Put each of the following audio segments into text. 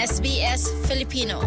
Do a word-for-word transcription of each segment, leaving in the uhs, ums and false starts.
S B S Filipino.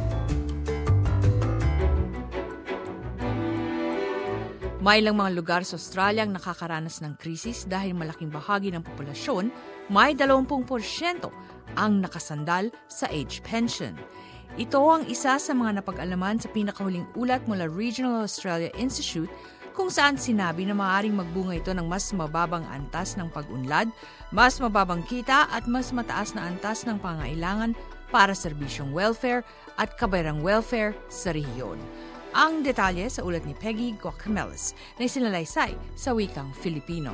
May ilang mga lugar sa Australia ang nakakaranas ng krisis dahil malaking bahagi ng populasyon, may dalawampu porsyento ang nakasandal sa age pension. Ito ang isa sa mga napag-alaman sa pinakahuling ulat mula Regional Australia Institute kung saan sinabi na maaaring magbunga ito ng mas mababang antas ng pag-unlad, mas mababang kita at mas mataas na antas ng pangailangan para serbisyong welfare at kabayrang welfare sa rehiyon. Ang detalye sa ulat ni Peggy Guacameles na isinalaysay sa wikang Filipino.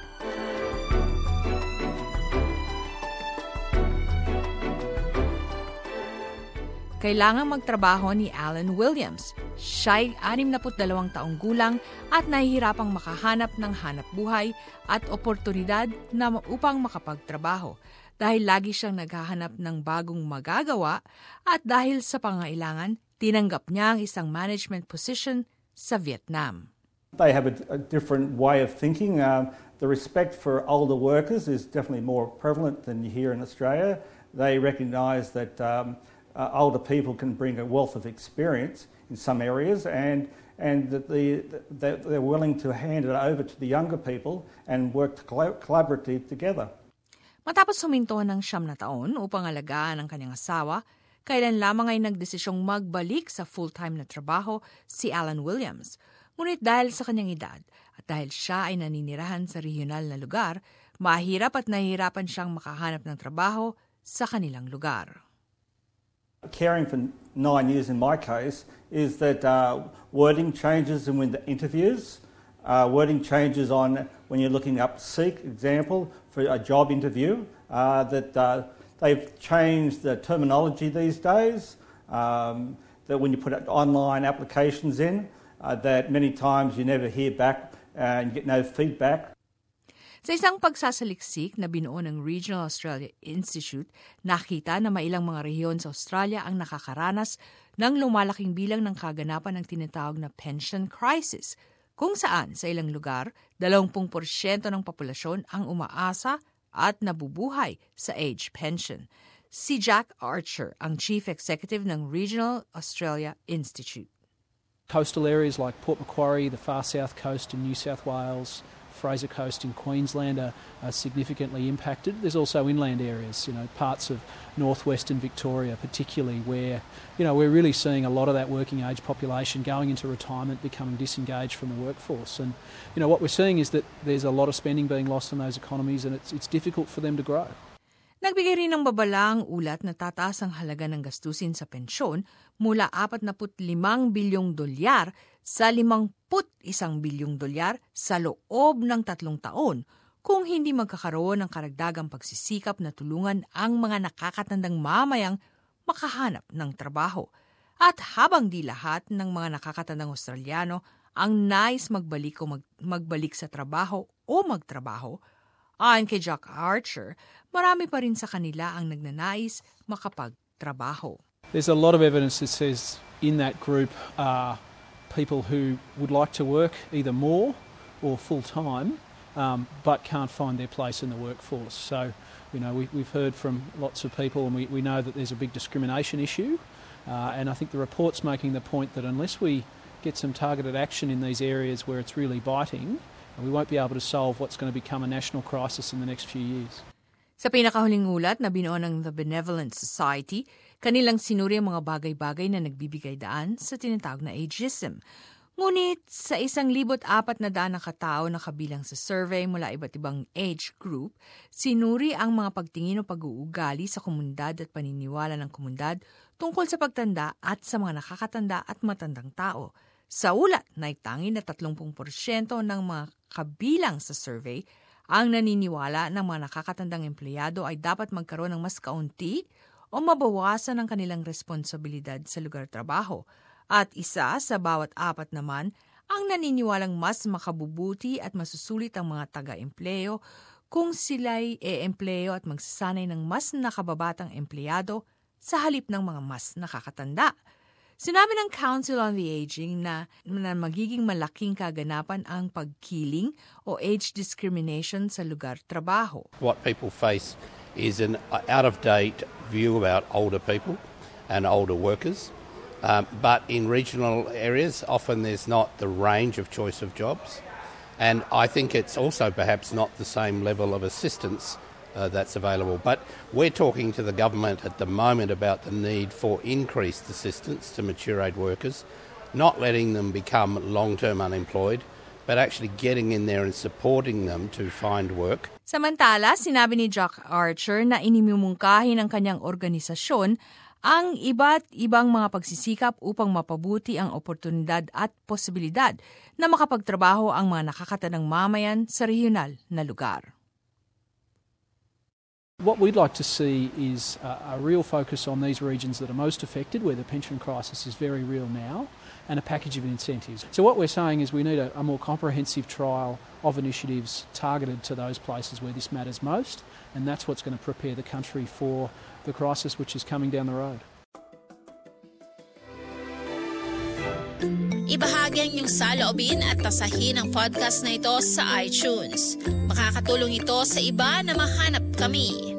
Kailangang magtrabaho ni Alan Williams. Siya'y anim na dalawang taong gulang at nahihirapang makahanap ng hanap buhay at oportunidad na upang makapagtrabaho dahil lagi siyang naghahanap ng bagong magagawa at dahil sa pangailangan, tinanggap niya ang isang management position sa Vietnam. They have a, a different way of thinking. Um, the respect for older workers is definitely more prevalent than here in Australia. They recognise that um, uh, older people can bring a wealth of experience in some areas, and and that the, that they're willing to hand it over to the younger people and work collaboratively together. Matapos huminto ng siyam na taon upang alagaan ang kanyang asawa, kailan lamang ay nagdesisyong magbalik sa full-time na trabaho si Alan Williams. Ngunit dahil sa kanyang edad at dahil siya ay naninirahan sa regional na lugar, mahirap at nahihirapan siyang makahanap ng trabaho sa kanilang lugar. Caring for nine years in my case is that uh, wording changes in the interviews, uh, wording changes on when you're looking up Seek, example, for a job interview, uh, that uh, they've changed the terminology these days, um, that when you put online applications in, uh, that many times you never hear back and you get no feedback. Sa isang pagsasaliksik na binuo ng Regional Australia Institute, nakita na mailang mga rehiyon sa Australia ang nakakaranas ng lumalaking bilang ng kaganapan ng tinatawag na pension crisis, kung saan sa ilang lugar, dalawampu porsyento ng populasyon ang umaasa at nabubuhay sa age pension. Si Jack Archer, ang Chief Executive ng Regional Australia Institute. Coastal areas like Port Macquarie, the far south coast in New South Wales, Fraser Coast in Queensland are, are significantly impacted. There's also inland areas, you know, parts of northwestern Victoria particularly where, you know, we're really seeing a lot of that working age population going into retirement, becoming disengaged from the workforce. And, you know, what we're seeing is that there's a lot of spending being lost in those economies and it's, it's difficult for them to grow. Nagbigay rin ng babala ang ulat na tataas ang halaga ng gastusin sa pensyon mula apat na limang bilyong dolyar sa limangput isang bilyong dolyar sa loob ng tatlong taon kung hindi magkakaroon ng karagdagang pagsisikap na tulungan ang mga nakakatandang mamayang makahanap ng trabaho. At habang di lahat ng mga nakakatandang Australiano ang nais magbalik o mag- magbalik sa trabaho o magtrabaho, ayon kay Jack Archer, marami pa rin sa kanila ang nagnanais makapagtrabaho. There's a lot of evidence that says in that group are people who would like to work either more or full-time um, but can't find their place in the workforce. So, you know, we, we've heard from lots of people and we, we know that there's a big discrimination issue uh, and I think the report's making the point that unless we get some targeted action in these areas where it's really biting, we won't be able to solve what's going to become a national crisis in the next few years. Sa pinakahuling ulat na binuo ng The Benevolent Society, kanilang sinuri ang mga bagay-bagay na nagbibigay daan sa tinatawag na ageism. Ngunit sa isang libot apat na daan na katao na kabilang sa survey mula iba't ibang age group, sinuri ang mga pagtingin o pag-uugali sa komunidad at paniniwala ng komunidad tungkol sa pagtanda at sa mga nakakatanda at matandang tao. Sa ulat, naitangi na tatlumpu porsyento ng mga kabilang sa survey ang naniniwala ng mga nakakatandang empleyado ay dapat magkaroon ng mas kaunti o mabawasan ang kanilang responsibilidad sa lugar trabaho. At isa sa bawat apat naman ang naniniwalang mas makabubuti at masusulit ang mga taga-empleyo kung sila'y e-empleyo at magsasanay ng mas nakababatang empleyado sa halip ng mga mas nakakatanda. Sinabi ng Council on the Aging na, na magiging malaking kaganapan ang pagkiling o age discrimination sa lugar trabaho. What people face is an out-of-date view about older people and older workers. Um, but in regional areas, often there's not the range of choice of jobs. And I think it's also perhaps not the same level of assistance uh, that's available. But we're talking to the government at the moment about the need for increased assistance to mature age workers, not letting them become long-term unemployed, but actually getting in there and supporting them to find work. Samantala, sinabi ni Jack Archer na inimumungkahi ng kanyang organisasyon ang iba't ibang mga pagsisikap upang mapabuti ang oportunidad at posibilidad na makapagtrabaho ang mga nakakatanang mamayan sa regional na lugar. What we'd like to see is a, a real focus on these regions that are most affected, where the pension crisis is very real now, and a package of incentives. So what we're saying is we need a, a more comprehensive trial of initiatives targeted to those places where this matters most, and that's what's going to prepare the country for the crisis which is coming down the road. Ibahagi ang iyong saloobin at tasahin ang podcast na ito sa iTunes. Makakatulong ito sa iba na mahanap kami.